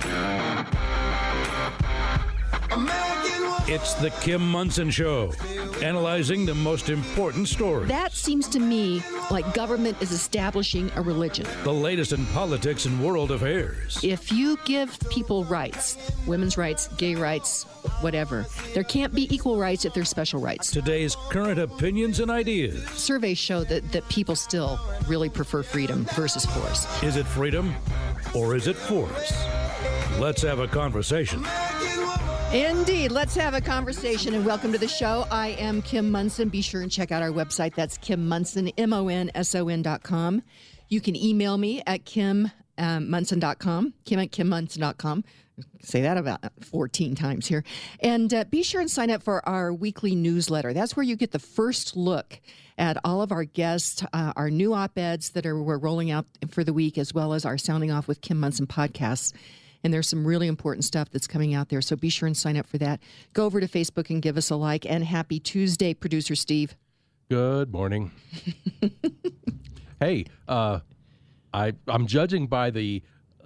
It's the Kim Monson Show, analyzing the most important stories. That seems to me like government is establishing a religion. The latest in politics and world affairs. If you give people rights, women's rights, gay rights, whatever, there can't be equal rights if there's special rights. Today's current opinions and ideas. Surveys show that people still really prefer freedom versus force. Is it freedom or is it force? Let's have a conversation. Indeed. Let's have a conversation, and welcome to the show. I am Kim Monson. Be sure and check out our website. That's Kim Monson, MONSON.com. You can email me at KimMonson.com, Kim@KimMonson.com. Say that about 14 times here. And be sure and sign up for our weekly newsletter. That's where you get the first look at all of our guests, our new op-eds that we're rolling out for the week, as well as our Sounding Off with Kim Monson podcasts. And there's some really important stuff that's coming out there, so be sure and sign up for that. Go over to Facebook and give us a like. And happy Tuesday, Producer Steve. Good morning. Hey, I'm judging by the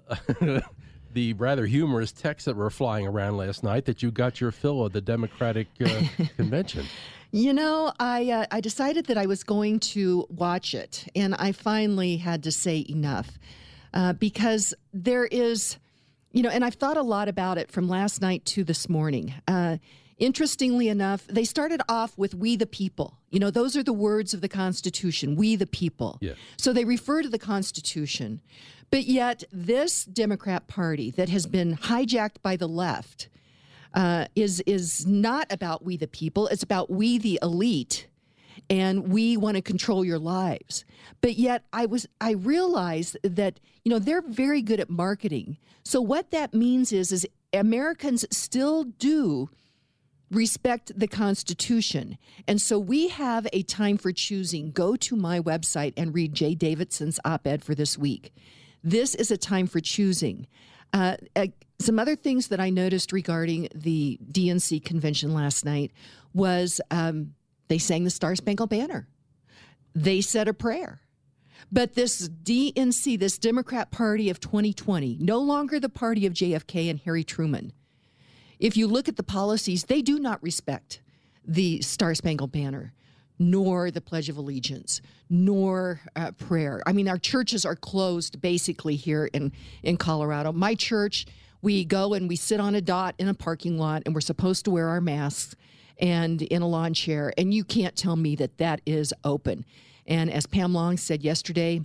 the rather humorous texts that were flying around last night that you got your fill of the Democratic convention. You know, I decided that I was going to watch it, and I finally had to say enough because there is... You know, and I've thought a lot about it from last night to this morning. Interestingly enough, they started off with "we the people." You know, those are the words of the Constitution, "we the people." Yeah. So they refer to the Constitution. But yet this Democrat Party that has been hijacked by the left is not about "we the people." It's about "we the elite." And we want to control your lives. But yet I realized that, you know, they're very good at marketing. So what that means is Americans still do respect the Constitution. And so we have a time for choosing. Go to my website and read Jay Davidson's op-ed for this week. This is a time for choosing. Some other things that I noticed regarding the DNC convention last night was... they sang the Star Spangled Banner. They said a prayer. But this DNC, this Democrat Party of 2020, no longer the party of JFK and Harry Truman. If you look at the policies, they do not respect the Star Spangled Banner, nor the Pledge of Allegiance, nor prayer. I mean, our churches are closed basically here in Colorado. My church, we go and we sit on a dot in a parking lot, and we're supposed to wear our masks and in a lawn chair, and you can't tell me that is open. And as Pam Long said yesterday,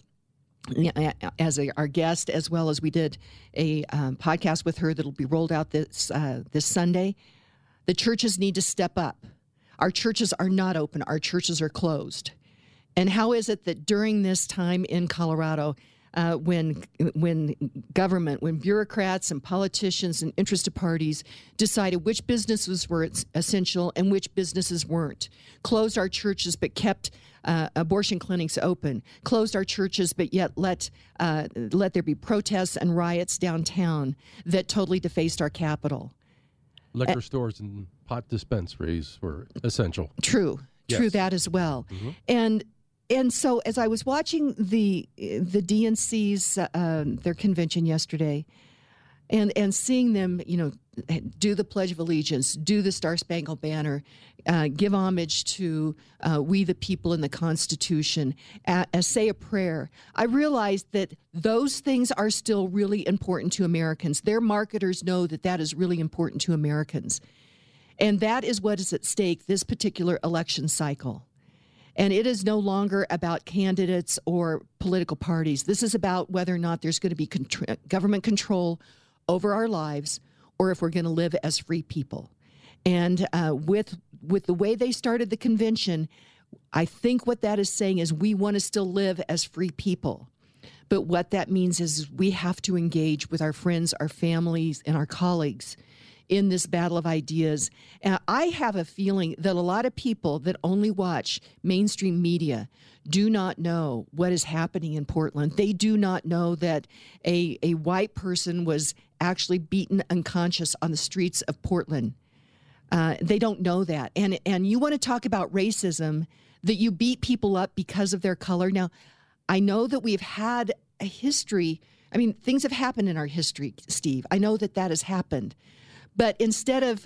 as our guest, as well as we did a podcast with her that'll be rolled out this Sunday, the churches need to step up. Our churches are not open. Our churches are closed. And how is it that during this time in Colorado, when government, when bureaucrats and politicians and interested parties decided which businesses were essential and which businesses weren't, closed our churches but kept abortion clinics open, closed our churches but yet let there be protests and riots downtown that totally defaced our capital. Liquor stores and pot dispensaries were essential. True that as well. Mm-hmm. And so as I was watching the DNC's their convention yesterday, and seeing them, you know, do the Pledge of Allegiance, do the Star Spangled Banner, give homage to "we the people" in the Constitution, say a prayer, I realized that those things are still really important to Americans. Their marketers know that is really important to Americans, and that is what is at stake this particular election cycle. And it is no longer about candidates or political parties. This is about whether or not there's going to be government control over our lives, or if we're going to live as free people. And with the way they started the convention, I think what that is saying is we want to still live as free people. But what that means is we have to engage with our friends, our families, and our colleagues in this battle of ideas. And I have a feeling that a lot of people that only watch mainstream media do not know what is happening in Portland. They do not know that a white person was actually beaten unconscious on the streets of Portland. They don't know that. And you want to talk about racism, that you beat people up because of their color. Now, I know that we've had a history I mean, things have happened in our history, Steve. I know that has happened. But instead of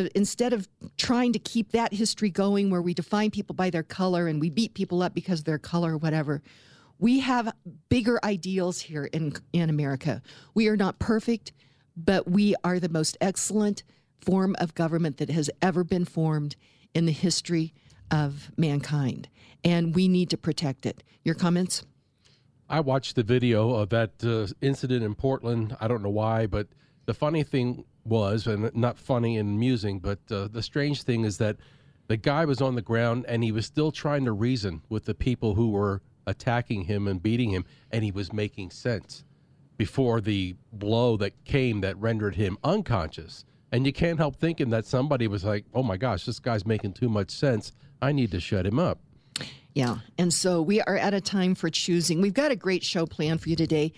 trying to keep that history going where we define people by their color and we beat people up because of their color or whatever, we have bigger ideals here in America. We are not perfect, but we are the most excellent form of government that has ever been formed in the history of mankind. And we need to protect it. Your comments? I watched the video of that incident in Portland. I don't know why, but the funny thing was, and not funny and amusing, but the strange thing is that the guy was on the ground and he was still trying to reason with the people who were attacking him and beating him, and he was making sense before the blow that came that rendered him unconscious. And you can't help thinking that somebody was like, oh my gosh, this guy's making too much sense. I need to shut him up. Yeah, and so we are at a time for choosing. We've got a great show planned for you today.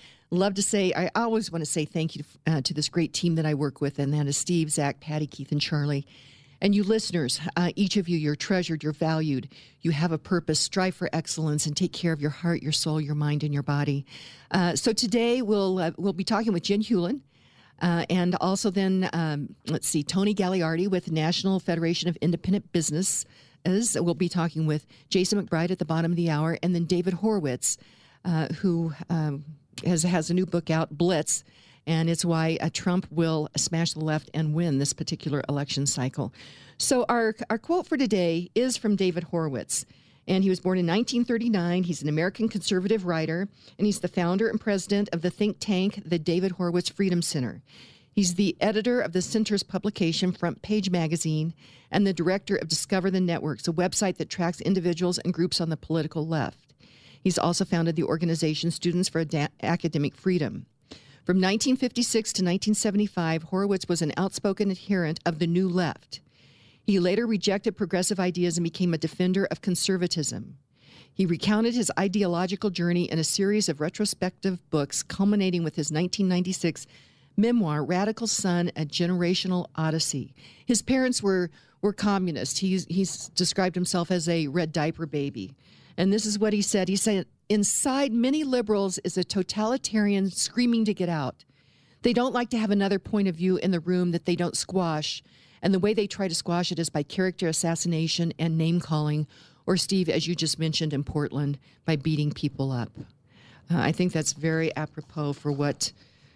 I always want to say thank you to this great team that I work with, and that is Steve, Zach, Patty, Keith, and Charlie. And you listeners, each of you, you're treasured, you're valued, you have a purpose, strive for excellence, and take care of your heart, your soul, your mind, and your body. So today we'll be talking with Jen Hewlin, and also then, Tony Gagliardi with National Federation of Independent Business. We'll be talking with Jason McBride at the bottom of the hour, and then David Horowitz, who has a new book out, Blitz, and it's why Trump will smash the left and win this particular election cycle. So our quote for today is from David Horowitz, and he was born in 1939. He's an American conservative writer, and he's the founder and president of the think tank, the David Horowitz Freedom Center. He's the editor of the center's publication, Front Page Magazine, and the director of Discover the Networks, a website that tracks individuals and groups on the political left. He's also founded the organization Students for Academic Freedom. From 1956 to 1975, Horowitz was an outspoken adherent of the New Left. He later rejected progressive ideas and became a defender of conservatism. He recounted his ideological journey in a series of retrospective books, culminating with his 1996 memoir, Radical Son, A Generational Odyssey. His parents were communists. He's described himself as a red diaper baby. And this is what he said. He said, inside many liberals is a totalitarian screaming to get out. They don't like to have another point of view in the room that they don't squash. And the way they try to squash it is by character assassination and name-calling, or, Steve, as you just mentioned in Portland, by beating people up. I think that's very apropos for what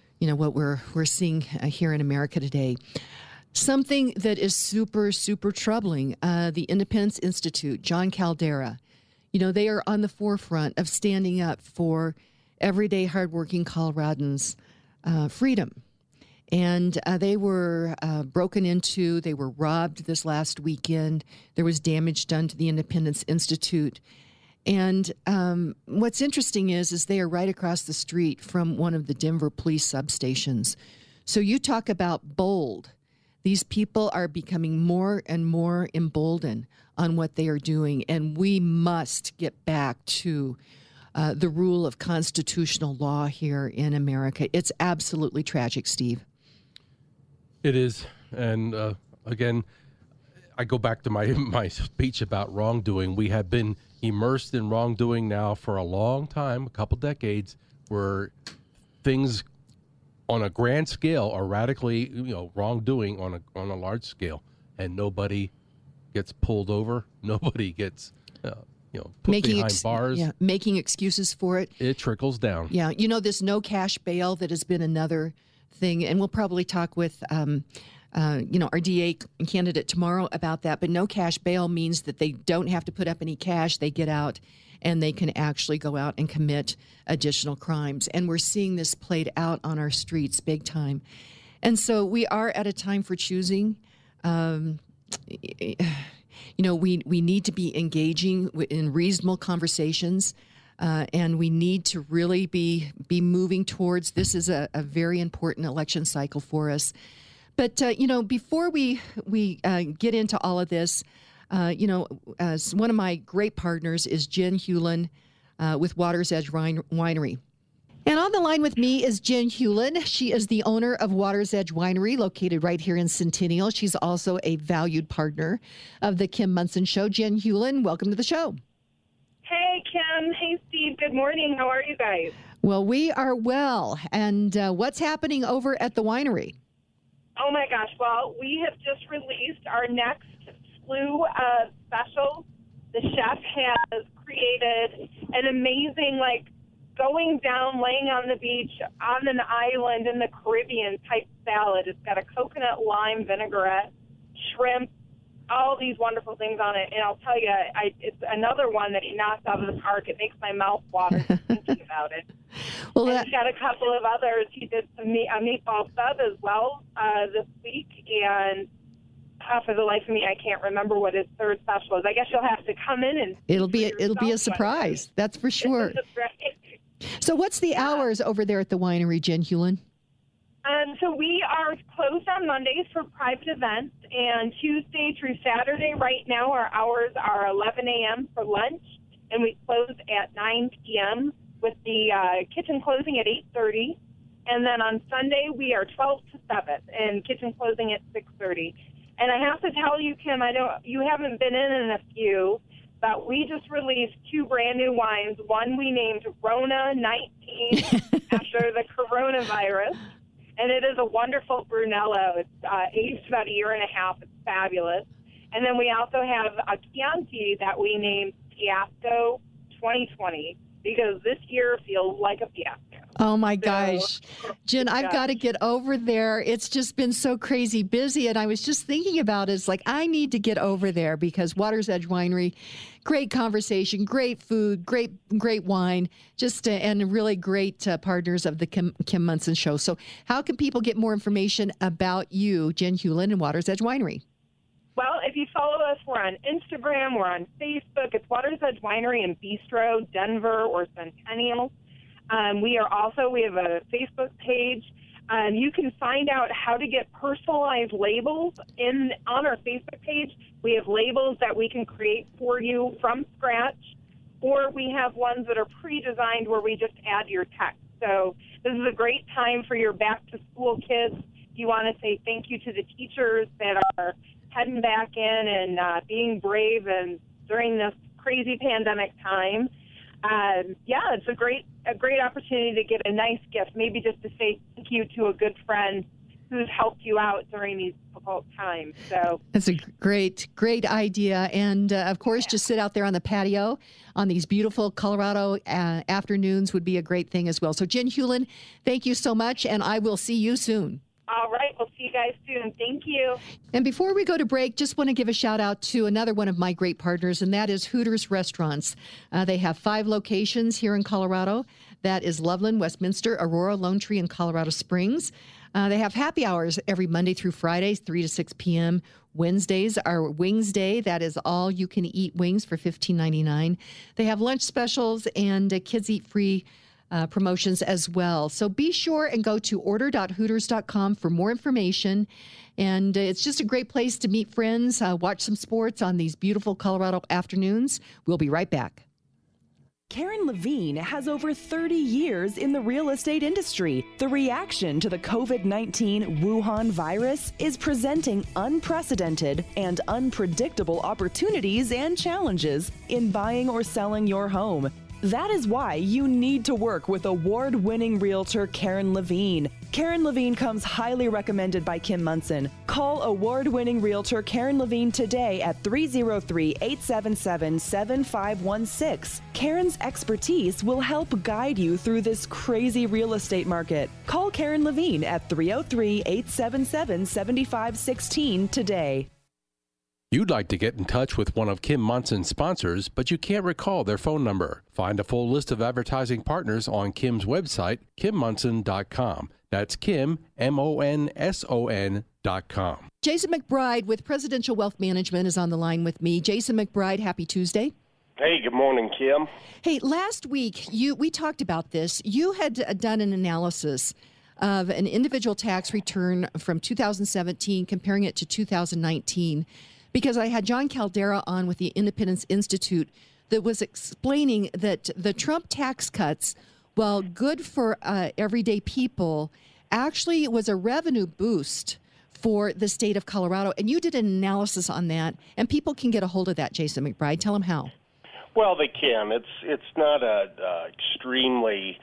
we're seeing here in America today. Something that is super, super troubling, the Independence Institute, John Caldera. They are on the forefront of standing up for everyday hardworking Coloradans' freedom. And they were broken into. They were robbed this last weekend. There was damage done to the Independence Institute. And what's interesting is they are right across the street from one of the Denver police substations. So you talk about bold. These people are becoming more and more emboldened on what they are doing, and we must get back to the rule of constitutional law here in America. It's absolutely tragic, Steve. It is, and again, I go back to my speech about wrongdoing. We have been immersed in wrongdoing now for a long time, a couple decades, where things on a grand scale are radically, wrongdoing on a large scale, and nobody gets pulled over, nobody gets, put behind bars. Yeah, making excuses for it. It trickles down. Yeah, this no cash bail that has been another thing, and we'll probably talk with our DA candidate tomorrow about that. But no cash bail means that they don't have to put up any cash. They get out and they can actually go out and commit additional crimes. And we're seeing this played out on our streets big time. And so we are at a time for choosing. We need to be engaging in reasonable conversations. And we need to really be moving towards this is a very important election cycle for us. But, before we get into all of this, as one of my great partners is Jen Hewlin with Water's Edge Winery. And on the line with me is Jen Hewlin. She is the owner of Water's Edge Winery, located right here in Centennial. She's also a valued partner of the Kim Monson Show. Jen Hewlin, welcome to the show. Hey, Kim. Hey, Steve. Good morning. How are you guys? Well, we are well. And what's happening over at the winery? Oh, my gosh. Well, we have just released our next slew special. The chef has created an amazing, going down, laying on the beach, on an island in the Caribbean type salad. It's got a coconut lime vinaigrette, shrimp, all these wonderful things on it. And I'll tell you, it's another one that he knocked out of the park. It makes my mouth water just thinking about it. Well, and he's got a couple of others. He did a meatball sub as well this week. And for the life of me, I can't remember what his third special is. I guess you'll have to come in and it'll be a surprise. That's for sure. So what's the hours over there at the winery, Jen Hewlin? So we are closed on Mondays for private events, and Tuesday through Saturday right now our hours are 11 a.m. for lunch, and we close at 9 p.m. with the kitchen closing at 8:30. And then on Sunday we are 12 to 7 and kitchen closing at 6:30. And I have to tell you, Kim, you haven't been in a few, but we just released 2 brand new wines. One we named Rona 19 after the coronavirus. And it is a wonderful Brunello. It's aged about 1.5 years. It's fabulous. And then we also have a Chianti that we named Fiasco 2020 because this year feels like a fiasco. Oh, my gosh. Jen, I've got to get over there. It's just been so crazy busy. And I was just thinking about it. It's like I need to get over there because Water's Edge Winery, great conversation, great food, great wine, and really great partners of the Kim Monson Show. So how can people get more information about you, Jen Hewlin, and Water's Edge Winery? Well, if you follow us, we're on Instagram, we're on Facebook. It's Water's Edge Winery and Bistro, Denver or Centennial. We have a Facebook page. You can find out how to get personalized labels on our Facebook page. We have labels that we can create for you from scratch, or we have ones that are pre-designed where we just add your text. So this is a great time for your back-to-school kids. You want to say thank you to the teachers that are heading back in and being brave and during this crazy pandemic time. It's a great opportunity to get a nice gift, maybe just to say thank you to a good friend who's helped you out during these difficult times. So that's a great idea. And of course, just sit out there on the patio on these beautiful Colorado afternoons would be a great thing as well. So Jen Hewlin, thank you so much, and I will see you soon. All right. We'll see you guys soon. Thank you. And before we go to break, just want to give a shout out to another one of my great partners, and that is Hooters Restaurants. They have 5 locations here in Colorado. That is Loveland, Westminster, Aurora, Lone Tree, and Colorado Springs. They have happy hours every Monday through Fridays, 3 to 6 p.m. Wednesdays are Wings Day. That is all you can eat wings for $15.99. They have lunch specials and kids eat free promotions as well. So be sure and go to order.hooters.com for more information. And it's just a great place to meet friends, watch some sports on these beautiful Colorado afternoons. We'll be right back. Karen Levine has over 30 years in the real estate industry. The reaction to the COVID-19 Wuhan virus is presenting unprecedented and unpredictable opportunities and challenges in buying or selling your home. That is why you need to work with award-winning realtor Karen Levine. Karen Levine comes highly recommended by Kim Monson. Call award-winning realtor Karen Levine today at 303-877-7516. Karen's expertise will help guide you through this crazy real estate market. Call Karen Levine at 303-877-7516 today. You'd like to get in touch with one of Kim Monson's sponsors, but you can't recall their phone number. Find a full list of advertising partners on Kim's website, KimMonson.com. That's Kim, MONSON.com. Jason McBride with Presidential Wealth Management is on the line with me. Jason McBride, happy Tuesday. Hey, good morning, Kim. Hey, last week we talked about this. You had done an analysis of an individual tax return from 2017, comparing it to 2019. Because I had John Caldera on with the Independence Institute that was explaining that the Trump tax cuts, while good for everyday people, actually was a revenue boost for the state of Colorado. And you did an analysis on that, and people can get a hold of that, Jason McBride. Tell them how. Well, they can. It's not a extremely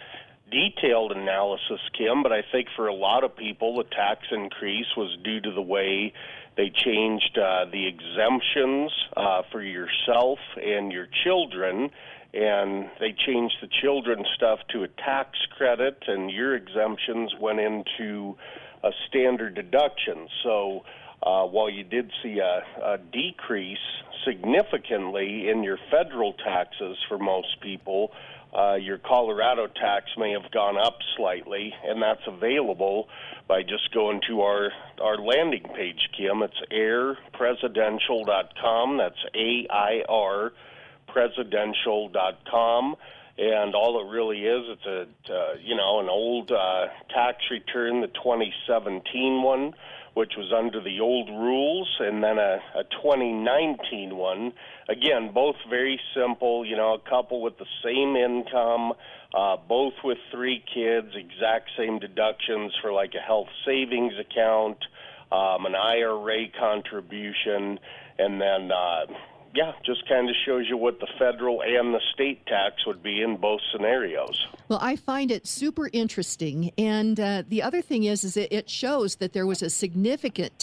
detailed analysis, Kim, but I think for a lot of people, the tax increase was due to the way they changed the exemptions for yourself and your children, and they changed the children's stuff to a tax credit, and your exemptions went into a standard deduction. So while you did see a decrease significantly in your federal taxes for most people, your Colorado tax may have gone up slightly, and that's available by just going to our landing page, Kim. It's airpresidential.com. That's AIR presidential.com. And all it really is, it's an old tax return, the 2017 one, which was under the old rules, and then a 2019 one. Again, both very simple, a couple with the same income, both with 3 kids, exact same deductions for like a health savings account, an IRA contribution, and then just kind of shows you what the federal and the state tax would be in both scenarios. Well, I find it super interesting. And the other thing is it shows that there was a significant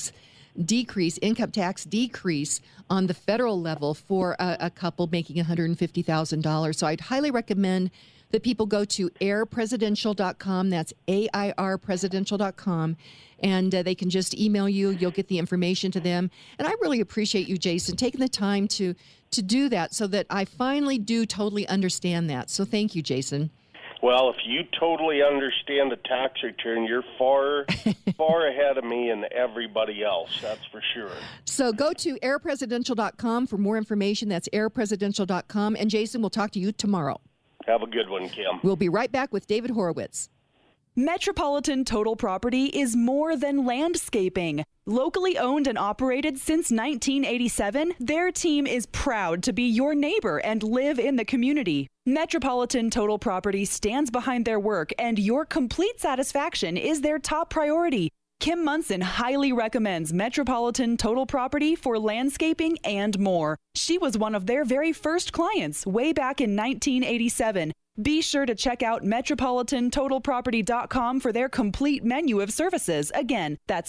income tax decrease on the federal level for a couple making $150,000. So I'd highly recommend that people go to airpresidential.com. That's AIRpresidential.com. And they can just email you. You'll get the information to them. And I really appreciate you, Jason, taking the time to do that so that I finally do totally understand that. So thank you, Jason. Well, if you totally understand the tax return, you're far ahead of me and everybody else, that's for sure. So go to airpresidential.com for more information. That's airpresidential.com. And Jason, we'll talk to you tomorrow. Have a good one, Kim. We'll be right back with David Horowitz. Metropolitan Total Property is more than landscaping. Locally owned and operated since 1987, their team is proud to be your neighbor and live in the community. Metropolitan Total Property stands behind their work, and your complete satisfaction is their top priority. Kim Munson highly recommends Metropolitan Total Property for landscaping and more. She was one of their very first clients way back in 1987. Be sure to check out metropolitantotalproperty.com for their complete menu of services. Again, that's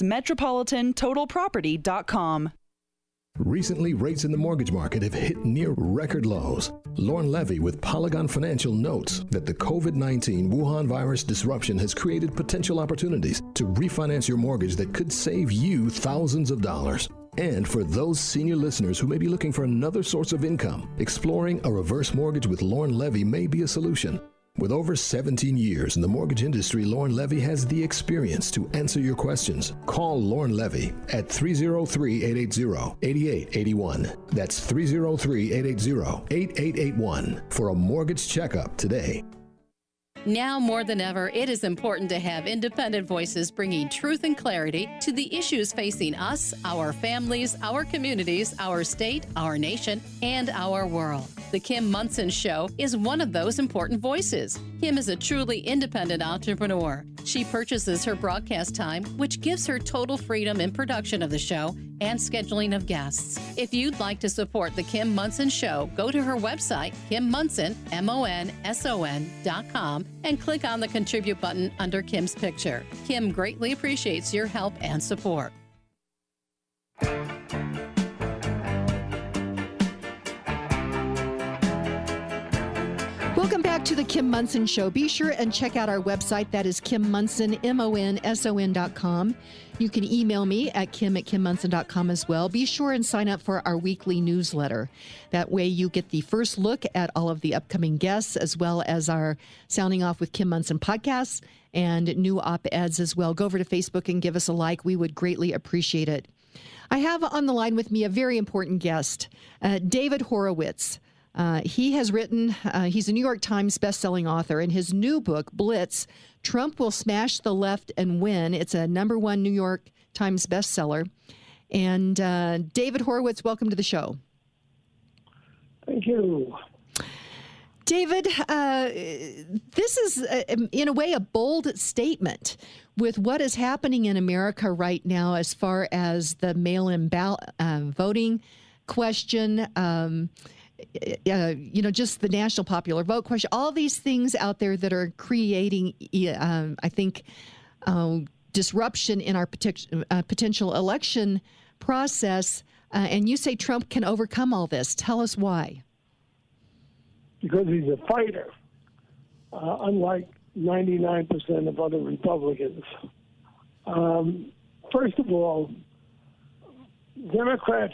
metropolitantotalproperty.com. Recently, rates in the mortgage market have hit near record lows. Lauren Levy with Polygon Financial notes that the COVID-19 Wuhan virus disruption has created potential opportunities to refinance your mortgage that could save you thousands of dollars. And for those senior listeners who may be looking for another source of income, exploring a reverse mortgage with Lauren Levy may be a solution. With over 17 years in the mortgage industry, Lauren Levy has the experience to answer your questions. Call Lauren Levy at 303-880-8881. That's 303-880-8881 for a mortgage checkup today. Now more than ever, it is important to have independent voices bringing truth and clarity to the issues facing us, our families, our communities, our state, our nation, and our world. The Kim Munson Show is one of those important voices. Kim is a truly independent entrepreneur. She purchases her broadcast time, which gives her total freedom in production of the show and scheduling of guests. If you'd like to support The Kim Munson Show, go to her website, KimMunson, MONSON.com, and click on the Contribute button under Kim's picture. Kim greatly appreciates your help and support. Welcome back to the Kim Munson Show. Be sure and check out our website. That is Kim Munson, MONSON.com. You can email me at kim@kimmunson.com as well. Be sure and sign up for our weekly newsletter. That way you get the first look at all of the upcoming guests, as well as our Sounding Off with Kim Munson podcasts and new op-eds as well. Go over to Facebook and give us a like. We would greatly appreciate it. I have on the line with me a very important guest, David Horowitz. He has written, he's a New York Times bestselling author, and his new book, Blitz, Trump Will Smash the Left and Win. It's a #1 New York Times bestseller. And David Horowitz, welcome to the show. Thank you. David, this is, in a way, a bold statement with what is happening in America right now as far as the mail-in voting question. just the national popular vote question, all these things out there that are creating, I think, disruption in our potential election process. And you say Trump can overcome all this. Tell us why. Because he's a fighter, unlike 99% of other Republicans. First of all, Democrats,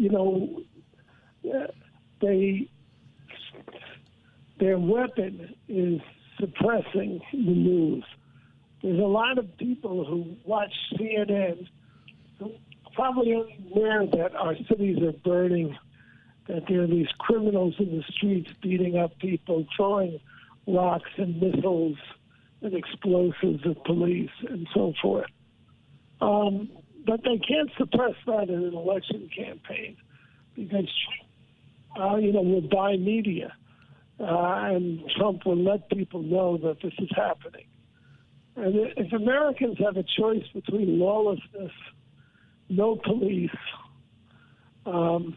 their weapon is suppressing the news. There's a lot of people who watch CNN who probably only aware that our cities are burning, that there are these criminals in the streets beating up people, throwing rocks and missiles and explosives at police and so forth. But they can't suppress that in an election campaign because, will buy media and Trump will let people know that this is happening. And if Americans have a choice between lawlessness, no police, and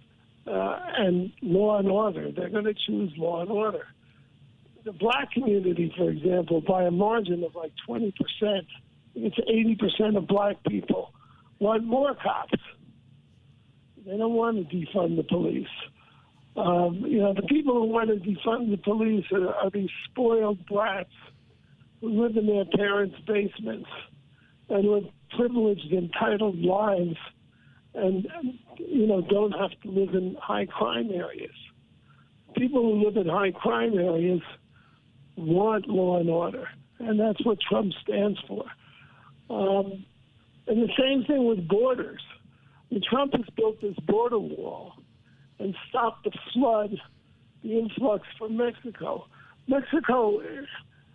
law and order, they're going to choose law and order. The black community, for example, by a margin of like 20%, it's 80% of black people want more cops. They don't want to defund the police. The people who want to defund the police are these spoiled brats who live in their parents' basements and live privileged, entitled lives and don't have to live in high crime areas. People who live in high crime areas want law and order, and that's what Trump stands for. And the same thing with borders. Trump has built this border wall and stopped the flood, the influx from Mexico. Mexico is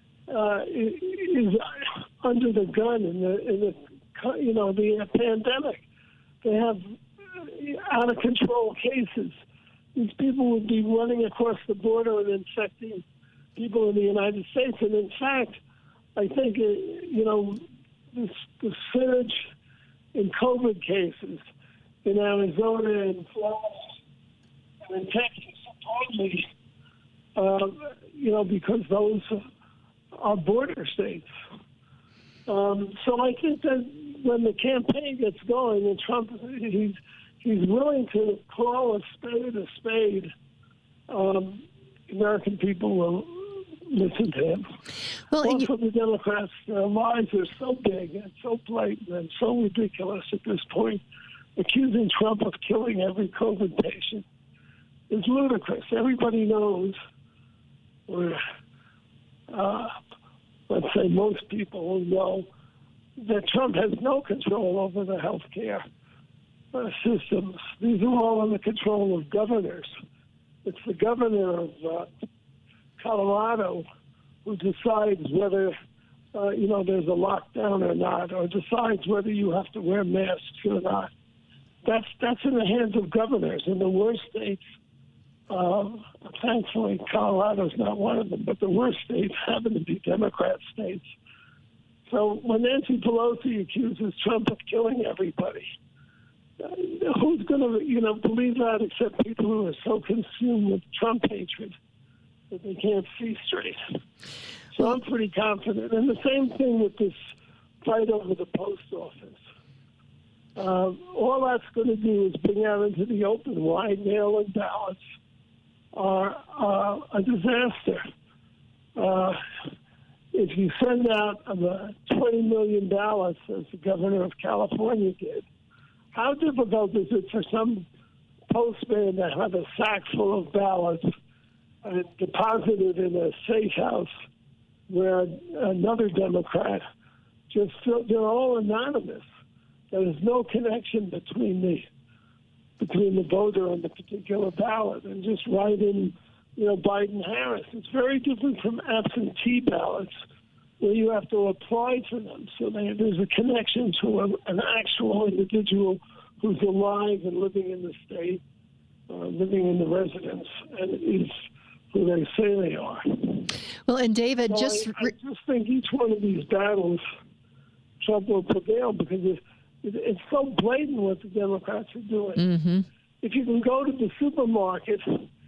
under the gun in the pandemic. They have out of control cases. These people would be running across the border and infecting people in the United States. And in fact, I think the surge in COVID cases in Arizona and Florida and in Texas, supposedly, because those are border states. So I think that when the campaign gets going, and Trump, he's willing to call a spade, American people will listen to him. Well, also, the Democrats' lies are so big and so blatant and so ridiculous at this point. Accusing Trump of killing every COVID patient is ludicrous. Everybody knows, or let's say most people will know, that Trump has no control over the health care systems. These are all under control of governors. It's the governor of Colorado who decides whether, there's a lockdown or not, or decides whether you have to wear masks or not. That's in the hands of governors. In the worst states, thankfully Colorado's not one of them, but the worst states happen to be Democrat states. So when Nancy Pelosi accuses Trump of killing everybody, who's going to, believe that except people who are so consumed with Trump hatred that they can't see straight? So I'm pretty confident. And the same thing with this fight over the post office. All that's going to do is bring out into the open why mail-in ballots are a disaster. If you send out 20 million ballots, as the governor of California did, how difficult is it for some postman to have a sack full of ballots and deposited in a safe house where another Democrat just filled? They're all anonymous. There's no connection between the voter and the particular ballot, and just write in, Biden-Harris. It's very different from absentee ballots, where you have to apply for them. So there's a connection to an actual individual who's alive and living in the state, living in the residence, and is who they say they are. Well, and David, so I just think each one of these battles, Trump will prevail because it's so blatant what the Democrats are doing. Mm-hmm. If you can go to the supermarket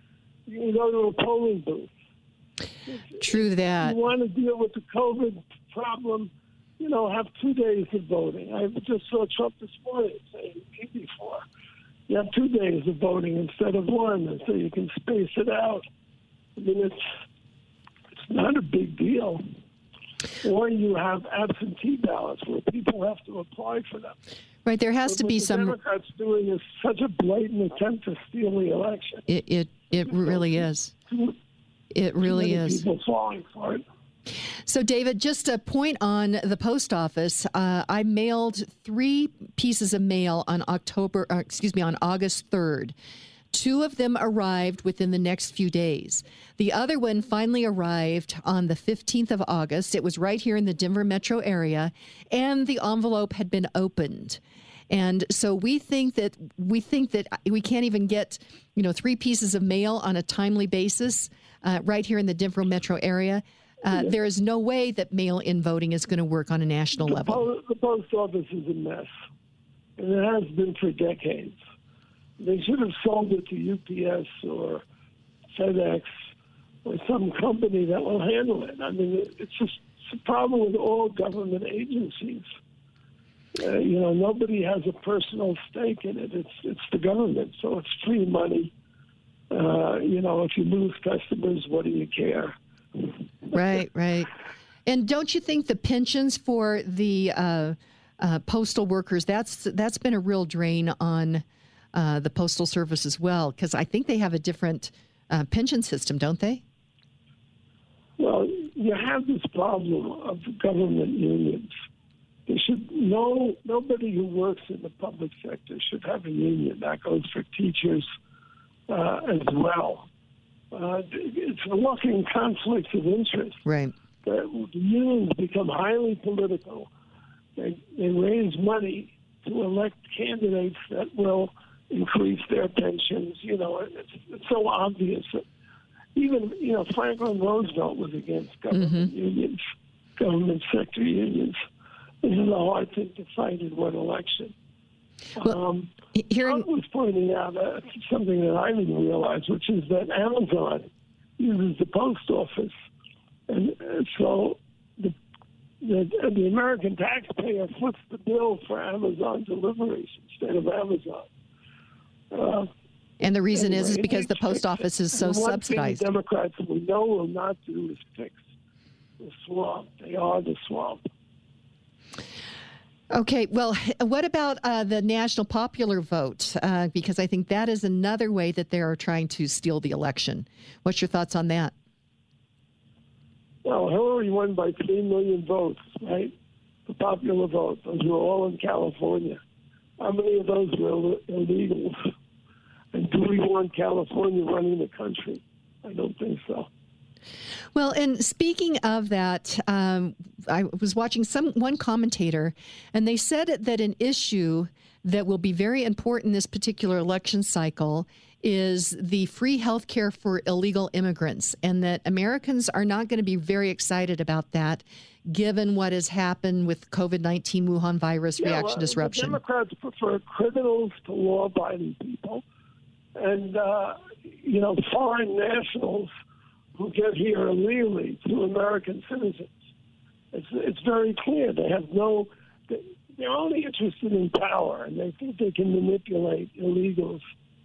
You can go to a polling booth. True that. If you want to deal with the COVID problem, have 2 days of voting. I just saw Trump this morning saying before. You have 2 days of voting instead of one, and so you can space it out. I mean, it's not a big deal. Or you have absentee ballots where people have to apply for them. Right, there has to be some. What the Democrats doing is such a blatant attempt to steal the election. It really is. It really is. People falling for it. So, David, just a point on the post office. I mailed 3 pieces of mail on August 3rd. 2 of them arrived within the next few days. The other one finally arrived on the 15th of August. It was right here in the Denver metro area, and the envelope had been opened. And so we think that we can't even get, 3 pieces of mail on a timely basis right here in the Denver metro area. There is no way that mail-in voting is going to work on a national level. The post office is a mess, and it has been for decades. They should have sold it to UPS or FedEx or some company that will handle it. I mean, it's just a problem with all government agencies. Nobody has a personal stake in it. It's the government, so it's free money. If you lose customers, what do you care? Right. And don't you think the pensions for the postal workers, that's been a real drain on the Postal Service as well? Because I think they have a different pension system, don't they? Well, you have this problem of government unions. Nobody who works in the public sector should have a union. That goes for teachers as well. It's walking conflicts of interest. Right. The unions become highly political. They raise money to elect candidates that will increase their pensions. It's so obvious. Even, Franklin Roosevelt was against government unions, government sector unions. This is a hard thing to fight in one election. Well, Trump was pointing out something that I didn't realize, which is that Amazon uses the post office. And so the American taxpayer foots the bill for Amazon deliveries instead of Amazon. And the reason is because the post office is so subsidized. What the Democrats we know will not do is fix the swamp. They are the swamp. Okay, well, what about the national popular vote? Because I think that is another way that they are trying to steal the election. What's your thoughts on that? Well, Hillary won by 3 million votes, right? The popular vote. Those were all in California. How many of those were illegals? And do we want California running the country? I don't think so. Well, and speaking of that, I was watching one commentator, and they said that an issue that will be very important this particular election cycle is the free health care for illegal immigrants, and that Americans are not going to be very excited about that, given what has happened with COVID-19 Wuhan virus reaction disruption. The Democrats prefer criminals to law-abiding people, and foreign nationals who get here illegally to American citizens. It's very clear. They have they're only interested in power, and they think they can manipulate illegals,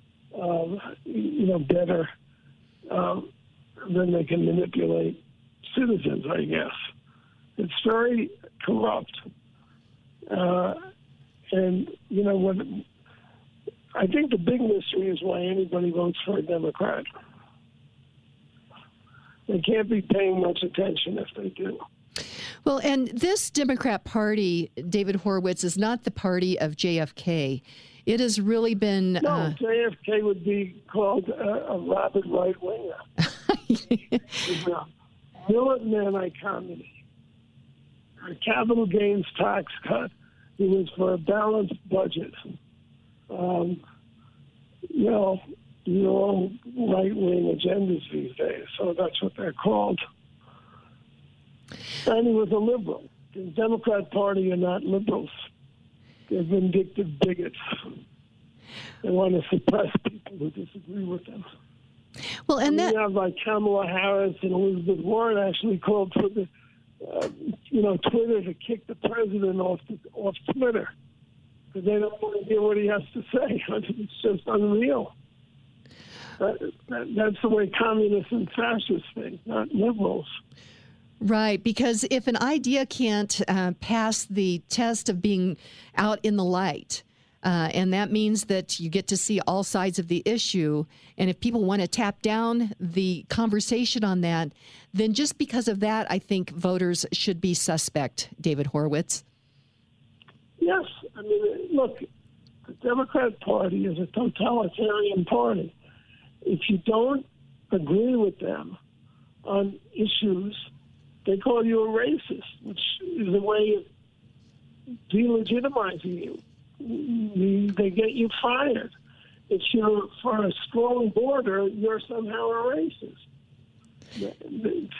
better than they can manipulate citizens, I guess. It's very corrupt. And, what I think the big mystery is why anybody votes for a Democrat. They can't be paying much attention if they do. Well, and this Democrat Party, David Horowitz, is not the party of JFK. It has really been... No, JFK would be called a rabid right-winger. He's a militant anti-communist. A capital gains tax cut. It was for a balanced budget. All right-wing agendas these days, so that's what they're called. And he was a liberal. The Democrat Party are not liberals. They're vindictive bigots. They want to suppress people who disagree with them. Well, and we have like Kamala Harris and Elizabeth Warren actually called for the, Twitter to kick the president off Twitter because they don't want to hear what he has to say. It's just unreal. That's the way communists and fascists think, not liberals. Right, because if an idea can't pass the test of being out in the light, and that means that you get to see all sides of the issue, and if people want to tap down the conversation on that, then just because of that, I think voters should be suspect, David Horowitz. Yes. I mean, look, the Democrat Party is a totalitarian party. If you don't agree with them on issues, they call you a racist, which is a way of delegitimizing you. They get you fired. If you're for a strong border, you're somehow a racist.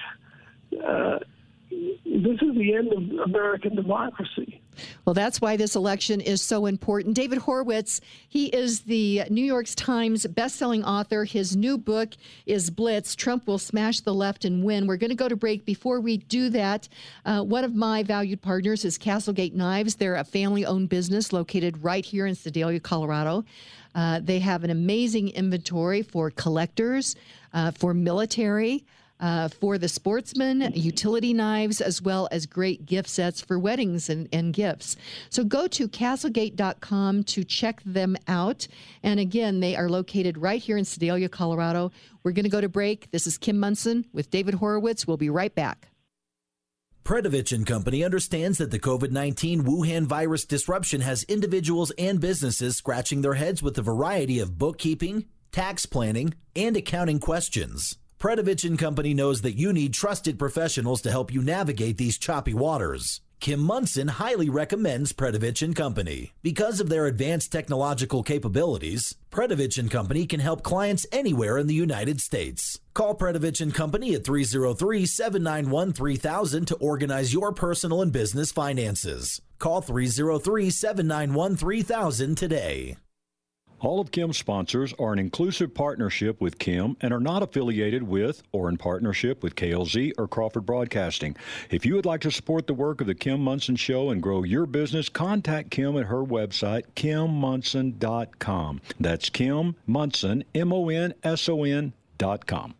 This is the end of American democracy. Well, that's why this election is so important. David Horowitz, he is the New York Times bestselling author. His new book is Blitz, Trump Will Smash the Left and Win. We're going to go to break. Before we do that, one of my valued partners is Castlegate Knives. They're a family-owned business located right here in Sedalia, Colorado. They have an amazing inventory for collectors, for military, for the sportsmen, utility knives, as well as great gift sets for weddings and gifts. So go to castlegate.com to check them out. And again, they are located right here in Sedalia, Colorado. We're going to go to break. This is Kim Monson with David Horowitz. We'll be right back. Predovich & Company understands that the COVID-19 Wuhan virus disruption has individuals and businesses scratching their heads with a variety of bookkeeping, tax planning, and accounting questions. Predovich & Company knows that you need trusted professionals to help you navigate these choppy waters. Kim Monson highly recommends Predovich & Company. Because of their advanced technological capabilities, Predovich & Company can help clients anywhere in the United States. Call Predovich & Company at 303-791-3000 to organize your personal and business finances. Call 303-791-3000 today. All of Kim's sponsors are an inclusive partnership with Kim and are not affiliated with or in partnership with KLZ or Crawford Broadcasting. If you would like to support the work of the Kim Monson Show and grow your business, contact Kim at her website, kimmonson.com. That's Kim Monson, MONSON.com.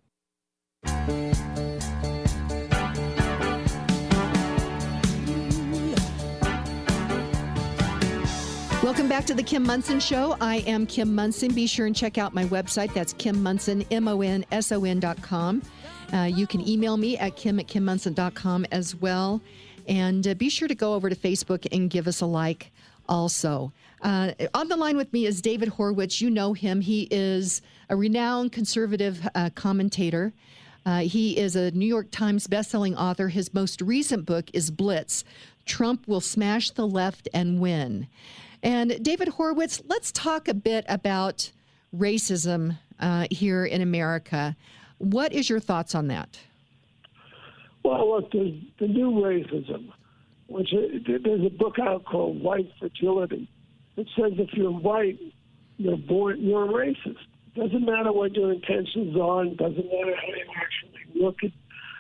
Welcome back to the Kim Monson Show. I am Kim Monson. Be sure and check out my website. That's Kim Monson, MONSON.com. You can email me at kim@kimmonson.com as well. And be sure to go over to Facebook and give us a like also. On the line with me is David Horowitz. You know him. He is a renowned conservative commentator. He is a New York Times bestselling author. His most recent book is Blitz, Trump Will Smash the Left and Win. And David Horowitz, let's talk a bit about racism here in America. What is your thoughts on that? Well, look, there's the new racism, which there's a book out called White Fragility. It says if you're white, you're a racist. Doesn't matter what your intentions are. It doesn't matter how you actually look at,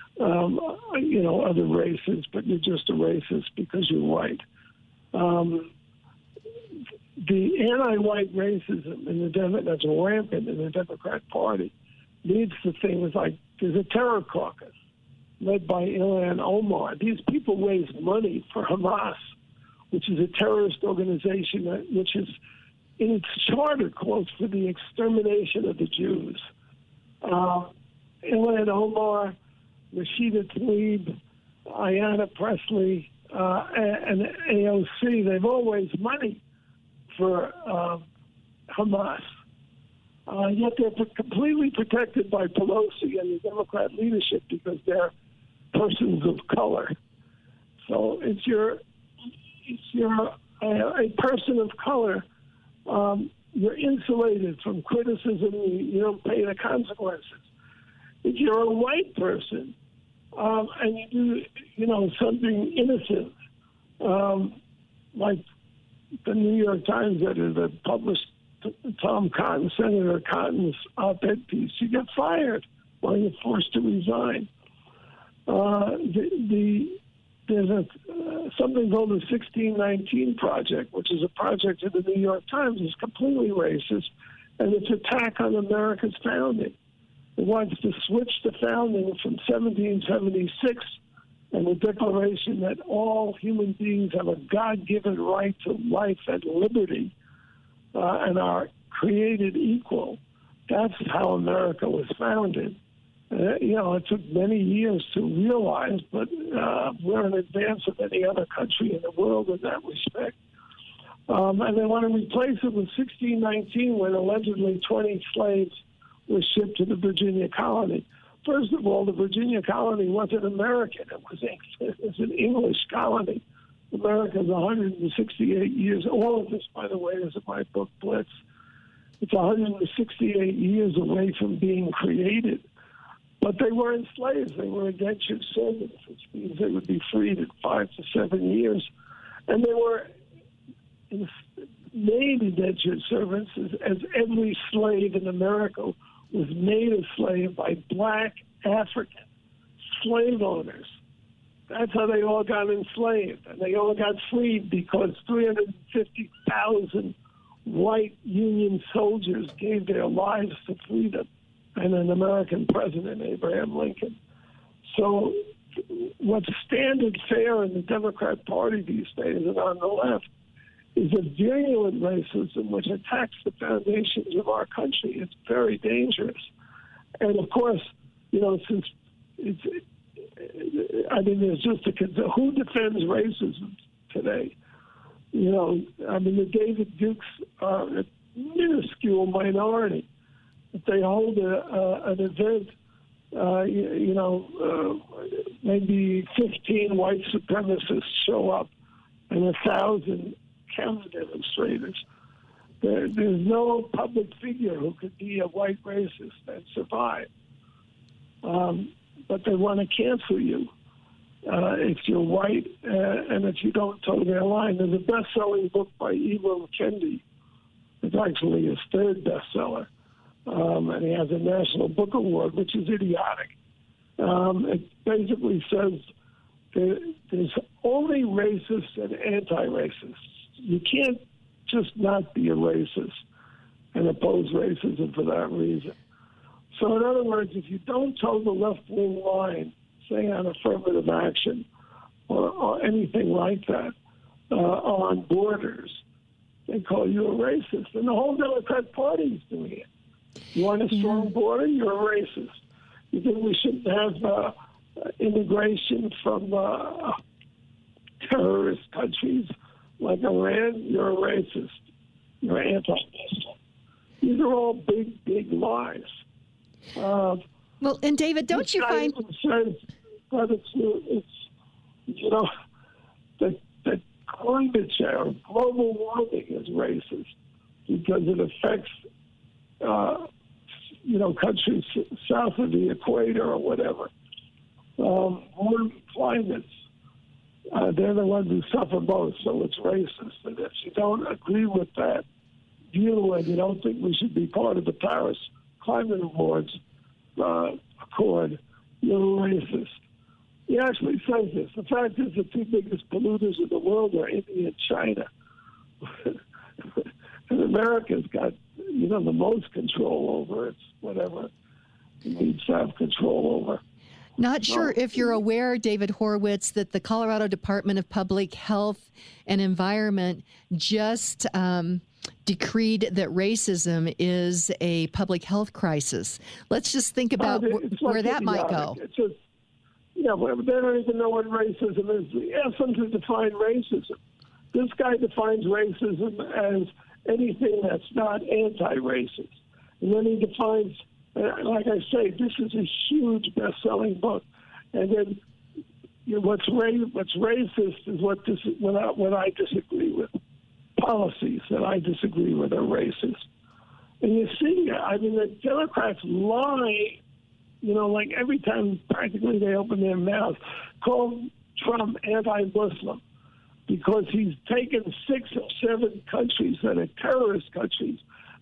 other races, but you're just a racist because you're white. The anti-white racism that's rampant in the Democrat Party leads to things like there's a terror caucus led by Ilhan Omar. These people raise money for Hamas, which is a terrorist organization which is in its charter calls for the extermination of the Jews. Ilhan Omar, Rashida Tlaib, Ayanna Pressley, and AOC, they've all raised money for Hamas. Yet they're completely protected by Pelosi and the Democrat leadership because they're persons of color. So if you're a person of color, you're insulated from criticism. You don't pay the consequences. If you're a white person and you do, something innocent, like the New York Times editor published Tom Cotton, Senator Cotton's op-ed piece, you get fired or you're forced to resign. There's something called the 1619 Project, which is a project in the New York Times. It's completely racist, and it's an attack on America's founding. It wants to switch the founding from 1776 and the declaration that all human beings have a God-given right to life and liberty and are created equal. That's how America was founded. It took many years to realize, but we're in advance of any other country in the world in that respect. And they want to replace it with 1619, when allegedly 20 slaves were shipped to the Virginia colony. First of all, the Virginia colony wasn't American. It was an English colony. America's 168 years. All of this, by the way, is in my book, Blitz. It's 168 years away from being created. But they weren't slaves. They were indentured servants, which means they would be freed in 5 to 7 years. And they were made indentured servants, as every slave in America was made a slave by black African slave owners. That's how they all got enslaved. And they all got freed because 350,000 white Union soldiers gave their lives to freedom, and an American president, Abraham Lincoln. So what's standard fare in the Democrat Party these days and on the left is a virulent racism which attacks the foundations of our country. It's very dangerous. And of course, since there's just who defends racism today? The David Dukes are a minuscule minority. If they hold an event, maybe 15 white supremacists show up and 1,000 counter demonstrators. There's no public figure who could be a white racist and survive. But they want to cancel you if you're white and if you don't toe their line. There's a best-selling book by Ibram Kendi. It's actually his third bestseller. And he has a National Book Award, which is idiotic. It basically says there's only racists and anti-racists. You can't just not be a racist and oppose racism for that reason. So in other words, if you don't toe the left-wing line, say on affirmative action or anything like that, on borders, they call you a racist. And the whole Democrat Party is doing it. You want a strong border, you're a racist. You think we shouldn't have immigration from terrorist countries like Iran, you're a racist. You're anti-Muslim. These are all big, big lies. Well, and David, don't you find... Says that it's that climate change, global warming is racist because it affects countries south of the equator or whatever. Warm climates, they're the ones who suffer most, so it's racist. And if you don't agree with that view and you don't think we should be part of the Paris Climate Accord, you're a racist. He actually says this. The fact is the two biggest polluters in the world are India and China. And America's got, the most control over it, whatever it needs to have control over. Not sure if you're aware, David Horowitz, that the Colorado Department of Public Health and Environment just decreed that racism is a public health crisis. Let's just think about where that might go. It's just, they don't even know what racism is. Ask them to define racism. This guy defines racism as anything that's not anti-racist. And then he defines, like I say, this is a huge best-selling book. And then what's racist is what I disagree with. Policies that I disagree with are racist. And you see, the Democrats lie, like every time practically they open their mouth, call Trump anti-Muslim because he's taken 6 or 7 countries that are terrorist countries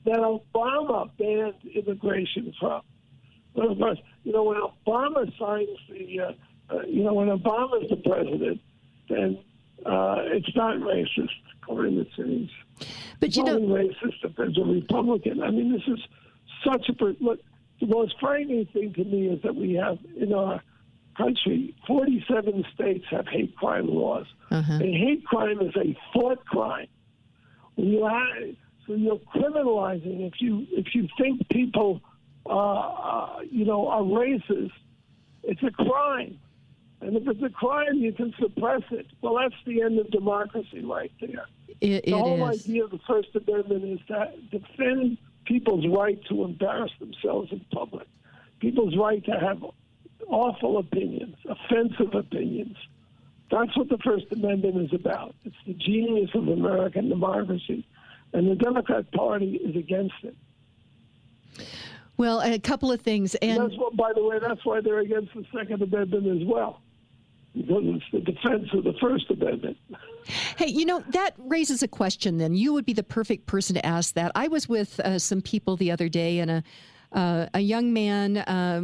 that Obama banned immigration from. But of course, when Obama signs when Obama's the president, then it's not racist, according to Change. But it's only racist if there's a Republican. I mean, this is such a... Look, the most frightening thing to me is that we have in our country, 47 states have hate crime laws. Uh-huh. A hate crime is a thought crime. So you're criminalizing if you think people are racist. It's a crime, and if it's a crime, you can suppress it. Well, that's the end of democracy right there. The whole idea of the First Amendment is to defend people's right to embarrass themselves in public, people's right to have awful opinions, offensive opinions. That's what the First Amendment is about. It's the genius of American democracy, and the Democrat Party is against it. Well, a couple of things. And that's what, by the way, that's why they're against the Second Amendment as well, because it's the defense of the First Amendment. Hey, that raises a question then. You would be the perfect person to ask that. I was with some people the other day, and a young man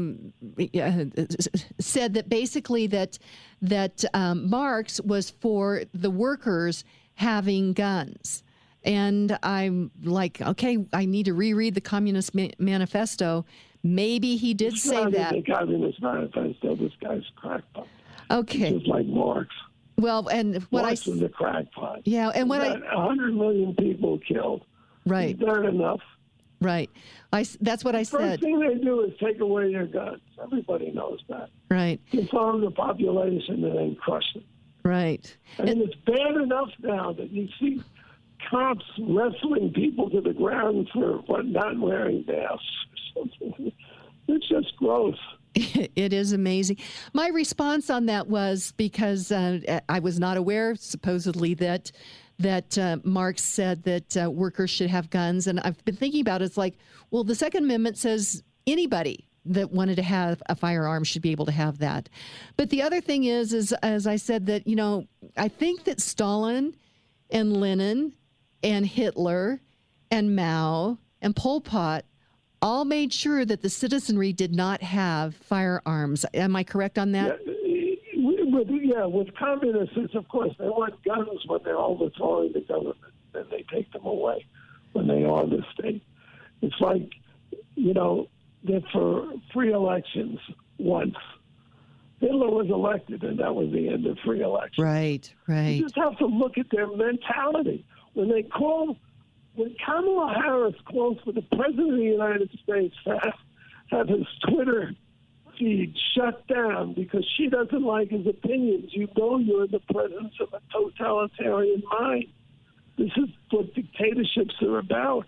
said that basically that Marx was for the workers having guns. And I'm like, okay, I need to reread the Communist Manifesto. Maybe he did say that. The Communist Manifesto, this guy's crackpot. Okay. Just like Marx. Well, and what Marx was a crackpot. Yeah, and what 100 million people killed. Right. Is that enough? Right. That's what I said. First thing they do is take away your guns. Everybody knows that. Right. Disarm the population and then crush them. Right. And it's bad enough now that you see cops wrestling people to the ground for not wearing masks. It's just gross. It is amazing. My response on that was because I was not aware, supposedly, that Marx said that workers should have guns. And I've been thinking about it. It's like, well, the Second Amendment says anybody that wanted to have a firearm should be able to have that. But the other thing is as I said, that, I think that Stalin and Lenin and Hitler and Mao and Pol Pot all made sure that the citizenry did not have firearms. Am I correct on that? With communists, of course, they want guns when they're overthrowing the government. Then they take them away when they are the state. It's like, they're for free elections once. Hitler was elected, and that was the end of free elections. Right. You just have to look at their mentality. When Kamala Harris calls for the President of the United States to have his Twitter feed shut down because she doesn't like his opinions, you're in the presence of a totalitarian mind. This is what dictatorships are about.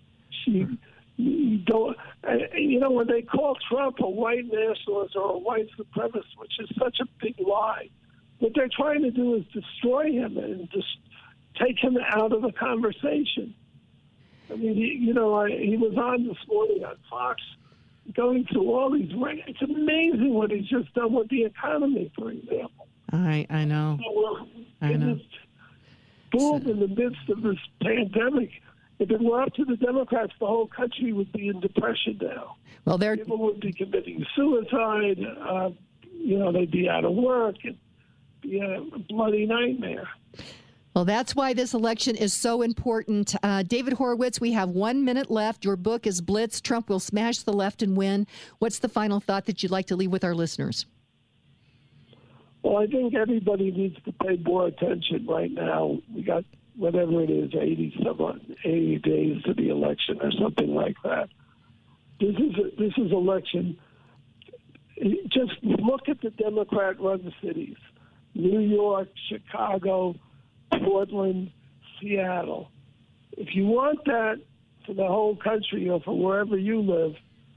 When they call Trump a white nationalist or a white supremacist, which is such a big lie, what they're trying to do is destroy him and just take him out of the conversation. I mean, he was on this morning on Fox going through all these... It's amazing what he's just done with the economy, for example. I know. So in the midst of this pandemic, if it were up to the Democrats, the whole country would be in depression now. Well, people would be committing suicide. They'd be out of work. It'd be a bloody nightmare. Well, that's why this election is so important. David Horowitz, we have 1 minute left. Your book is Blitz. Trump will smash the left and win. What's the final thought that you'd like to leave with our listeners? Well, I think everybody needs to pay more attention right now. We got whatever it is, 80 days to the election or something like that. This is election. Just look at the Democrat-run cities: New York, Chicago, Portland, Seattle. If you want that for the whole country or for wherever you live,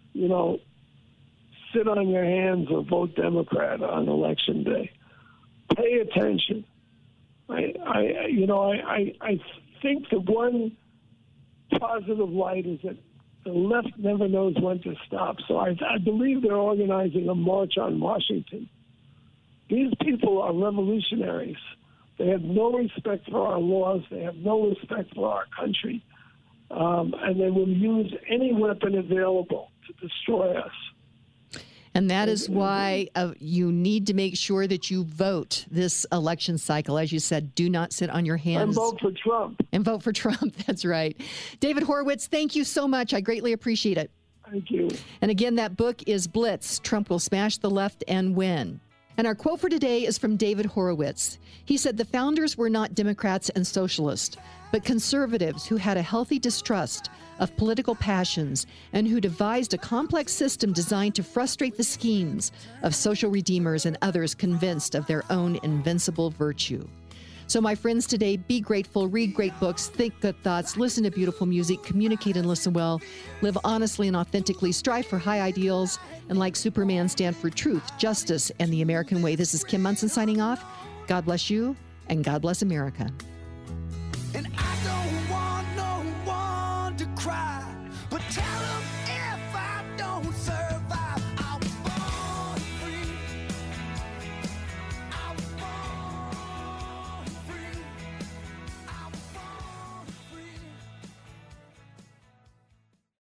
sit on your hands or vote Democrat on election day. Pay attention. I think the one positive light is that the left never knows when to stop. So I believe they're organizing a march on Washington. These people are revolutionaries. They have no respect for our laws. They have no respect for our country. and they will use any weapon available to destroy us. And that is why you need to make sure that you vote this election cycle. As you said, do not sit on your hands. And vote for Trump. And vote for Trump. That's right. David Horowitz, thank you so much. I greatly appreciate it. Thank you. And again, that book is Blitz, Trump Will Smash the Left and Win. And our quote for today is from David Horowitz. He said, the founders were not Democrats and socialists, but conservatives who had a healthy distrust of political passions and who devised a complex system designed to frustrate the schemes of social redeemers and others convinced of their own invincible virtue. So, my friends, today, be grateful, read great books, think good thoughts, listen to beautiful music, communicate and listen well, live honestly and authentically, strive for high ideals, and like Superman, stand for truth, justice, and the American way. This is Kim Monson signing off. God bless you, and God bless America.